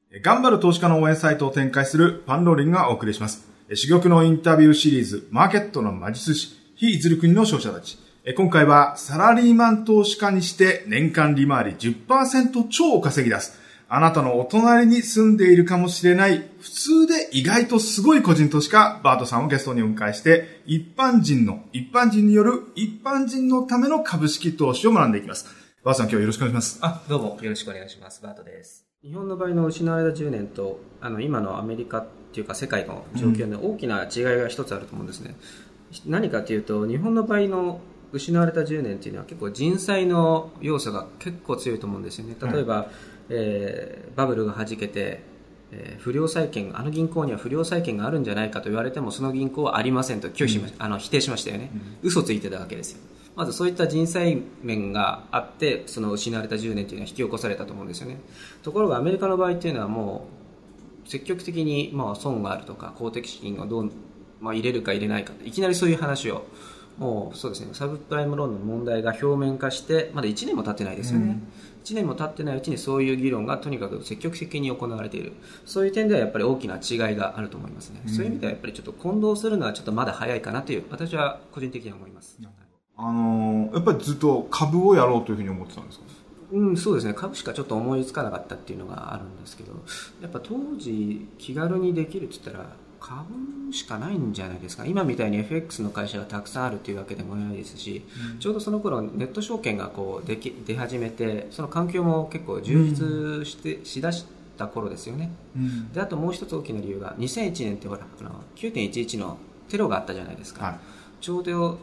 頑張る投資家の応援サイトを展開するパンローリングがお送りします。珠玉のインタビューシリーズ、マーケットの魔術師、非いずる国の勝者たち。今回はサラリーマン投資家にして年間利回り 10% 超を稼ぎ出す。あなたのお隣に住んでいるかもしれない普通で意外とすごい個人投資家、バートさんをゲストにお迎えして、一般人による一般人のための株式投資を学んでいきます。バートさん、今日はよろしくお願いします。 どうもよろしくお願いします。バートです。日本の場合の失われた10年と今のアメリカっていうか世界の状況で大きな違いが一つあると思うんですね。何かというと、日本の場合の失われた10年っていうのは結構人災の要素が結構強いと思うんですよね。例えば、バブルが弾けて、不良債権、銀行には不良債権があるんじゃないかと言われても、その銀行はありませんと拒否しました、否定しましたよね。嘘ついてたわけですよ。まずそういった人災面があって、その失われた10年というのは引き起こされたと思うんですよね。ところがアメリカの場合っていうのはもう積極的に損があるとか公的資金を入れるか入れないか、いきなりそういう話をもうそうですね、サブプライムローンの問題が表面化してまだ1年も経ってないですよね。1年も経ってないうちにそういう議論がとにかく積極的に行われている。そういう点ではやっぱり大きな違いがあると思いますね。そういう意味ではやっぱりちょっと混同するのはちょっとまだ早いかなという、私は個人的には思います。 やっぱりずっと株をやろうというふうに思ってたんですか？ そうですね。株しかちょっと思いつかなかったっていうのがあるんですけど、やっぱ当時気軽にできるって言ったら株しかないんじゃないですか。今みたいに FX の会社がたくさんあるというわけでもないですし、ちょうどその頃ネット証券が出始めて、その環境も結構充実しだした頃ですよね。で、あともう一つ大きな理由が2001年ってほら9.11 のテロがあったじゃないですか。はい、ちょうど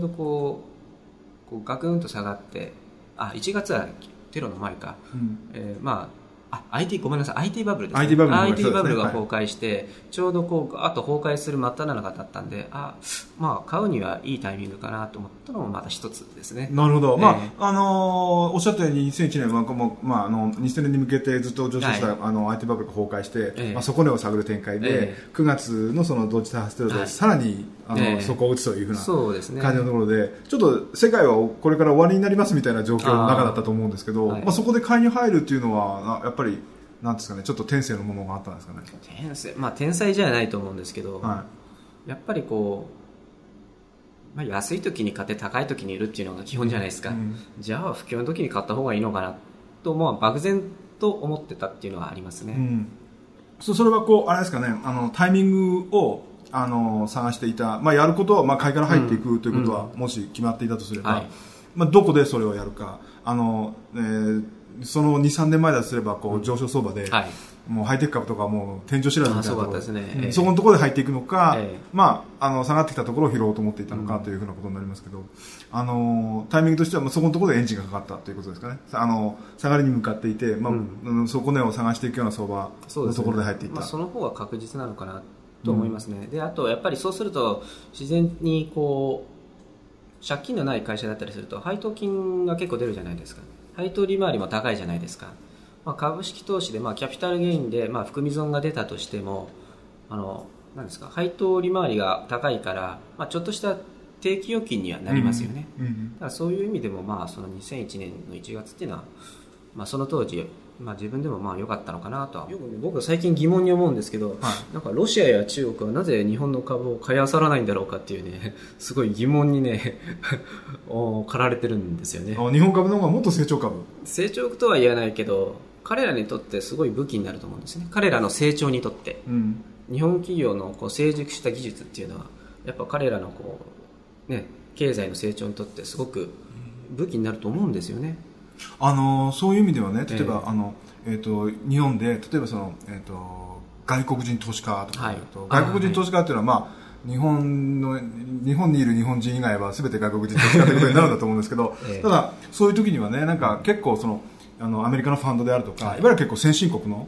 ガクンと下がって、1月はテロの前か、IT バブルですね。IT バブルが崩壊して、ちょうどあと崩壊する真っ只中だったんで、買うにはいいタイミングかなと思ったのもまた一つですね。 なるほど。おっしゃったように2001年は2000年に向けてずっと上昇した、IT バブルが崩壊して、底根を探る展開で、9月のその同時多発テロでさらに底を打つというふうな感じのところで、ちょっと世界はこれから終わりになりますみたいな状況の中だったと思うんですけど、そこで介入入るっていうのはやっぱりなんですかね、ちょっと天性のものがあったんですかね。 天才じゃないと思うんですけど、やっぱり安い時に買って高い時に売るっていうのが基本じゃないですか。じゃあ不況の時に買った方がいいのかなと漠然と思ってたっていうのはありますね。 それはあれですかね、タイミングを探していた、やることは買いから入っていくということは、もし決まっていたとすれば、どこでそれをやるか、その 2,3 年前だとすれば上昇相場で、もうハイテク株とかもう天井知らずみたいなところ、そこのところで入っていくのか、下がってきたところを拾おうと思っていたのかというふうなことになりますけど、タイミングとしてはそこのところでエンジンがかかったということですかね。下がりに向かっていて、底根を探していくような相場のところで入っていった。 その方が確実なのかなと思いますね。で、あとやっぱりそうすると自然に借金のない会社だったりすると配当金が結構出るじゃないですか。配当利回りも高いじゃないですか。株式投資でキャピタルゲインで含み損が出たとしても、何ですか、配当利回りが高いから、ちょっとした定期預金にはなりますよね。だからそういう意味でもその2001年の1月っていうのは、その当時自分でも良かったのかなとは。僕は最近疑問に思うんですけど、なんかロシアや中国はなぜ日本の株を買い漁らないんだろうかっていうね、すごい疑問にね駆られてるんですよね。 日本株の方がもっと成長株とは言わないけど、彼らにとってすごい武器になると思うんですね。彼らの成長にとって、日本企業の成熟した技術っていうのはやっぱ彼らの経済の成長にとってすごく武器になると思うんですよね。 そういう意味ではね、例えば、日本で例えば外国人投資家とか、外国人投資家っていうのは日本にいる日本人以外は全て外国人投資家ということになるんだと思うんですけど、ただそういう時にはね、なんか結構アメリカのファンドであるとか、いわゆる結構先進国の、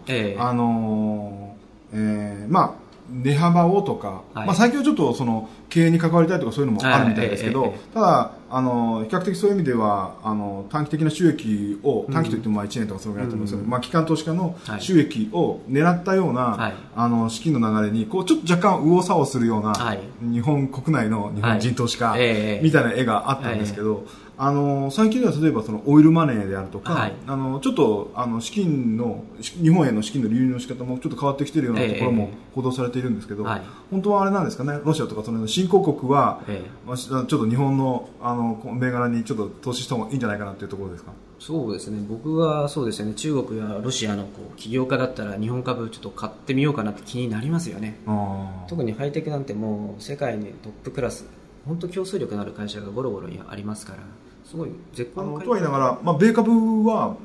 値幅をとか、最近はちょっと経営に関わりたいとかそういうのもあるみたいですけど、ただ比較的そういう意味では短期的な収益を、短期といっても1年とかそのぐらいだと思うんですけど、機関投資家の収益を狙ったような、資金の流れにちょっと若干右往左往するような、日本国内の日本人投資家みたいな絵があったんですけど、 最近では例えばそのオイルマネーであるとか、 はい、 ちょっと日本への資金の流入の仕方もちょっと変わってきているようなところも報道されているんですけど、はい、本当はあれなんですかね、ロシアとかその新興国は、ちょっと日本の銘柄にちょっと投資した方がいいんじゃないかなというところですか。 そうですね、僕はそうですね、中国やロシアの起業家だったら日本株ちょっと買ってみようかなって気になりますよね。特にハイテクなんてもう世界にトップクラス、本当競争力のある会社がゴロゴロありますから、すごい絶好の会社。 とは言いながら、米株は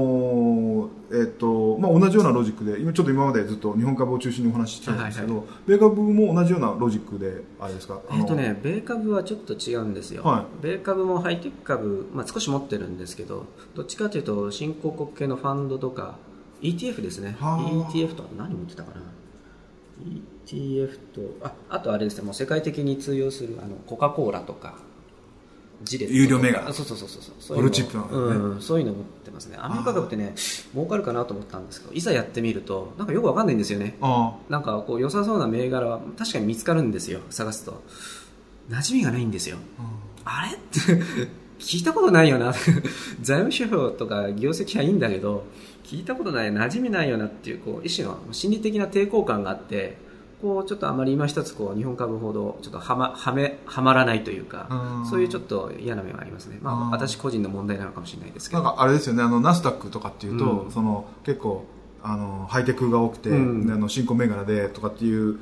同じようなロジックで今までずっと日本株を中心にお話ししてたんですけど、米株も同じようなロジックであれですか。 米株はちょっと違うんですよ、はい、米株もハイテク株、少し持ってるんですけど、どっちかというと新興国系のファンドとか ETF ですね。 ETF と何持ってたかな、 ETF とあとあれですね、もう世界的に通用するコカ・コーラとかジレット有料銘柄、 そうブルーチップの、 ね、そういうの持ってますね。アメリカ株ってね、儲かるかなと思ったんですけど、いざやってみるとなんかよくわかんないんですよね。なんか良さそうな銘柄は確かに見つかるんですよ。探すと馴染みがないんですよ。あれって聞いたことないよな財務指標とか業績はいいんだけど聞いたことない、馴染みないよなっていう、一種の心理的な抵抗感があって、ちょっとあまり今一つ日本株ほどちょっとはまらないというか、そういうちょっと嫌な面はありますね。私個人の問題なのかもしれないですけど、 なんかあれですよね、ナスダックとかっていうと、結構ハイテクが多くて、新興銘柄でとかっていう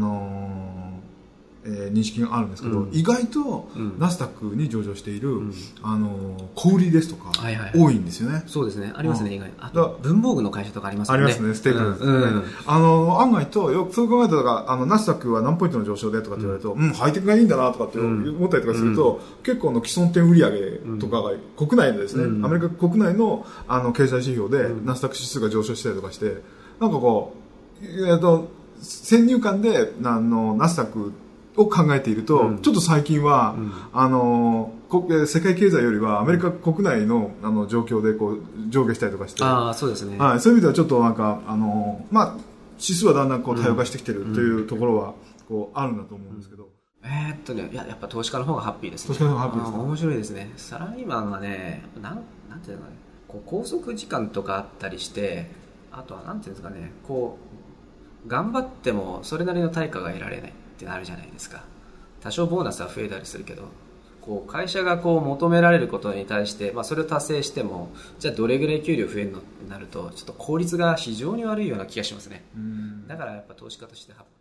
認識があるんですけど、意外とナスダックに上場している、小売りですとか、多いんですよね。 そうですね、ありますね、意外に。あと文房具の会社とかありますよね。 ありますね、ステープルですね。案外とそう考えたらナスダックは何ポイントの上昇でとかって言われると、ハイテクがいいんだなとかって思ったりとかすると、結構既存店売上とかが国内でですね、アメリカ国内の経済指標でナスダック指数が上昇したりとかして、なんか先入観でナスダックを考えていると、ちょっと最近は、世界経済よりはアメリカ国内の状況で上下したりとかして、 そうですね。 はい、そういう意味ではちょっとなんか指数はだんだん多様化してきてるというところはあるんだと思うんですけど。 やっぱ投資家の方がハッピーですね。 投資家の方がハッピーですね。 面白いですね。サラリーマンはね、なんていうのかね、拘束時間とかあったりして、あとはなんていうんですかね、頑張ってもそれなりの対価が得られないってなるじゃないですか。多少ボーナスは増えたりするけど、会社が求められることに対して、それを達成しても、じゃあどれぐらい給料増えるのってなると、ちょっと効率が非常に悪いような気がしますね。だからやっぱ投資家として